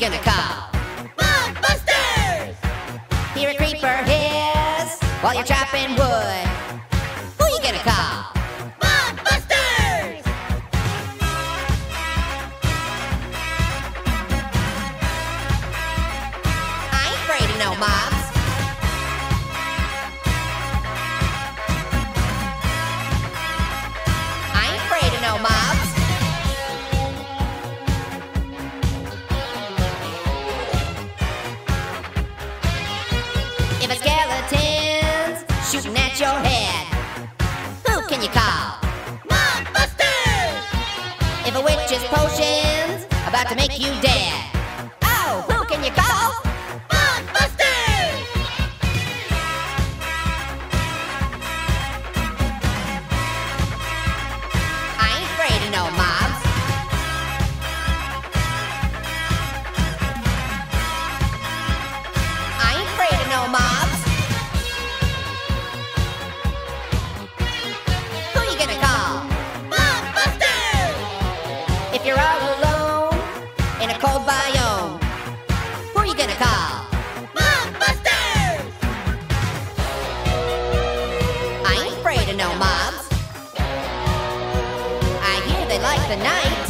gonna call? Mothbusters! Hear a creeper hiss while you're chopping wood. Who you gonna call? Mothbusters! I ain't afraid of no mobs. I ain't afraid of no mobs. If a skeleton's shooting at your head, who can you call? Mothbusters! If a witch's potion's about to make you dead, oh, who can you call? Mothbusters! I ain't afraid of no mobs. I ain't afraid of no mobs. Who you gonna call? Mothbusters! If you're all alone in a cold biome, who you gonna call? Mothbusters! I ain't afraid of no mobs. I hear they like the night.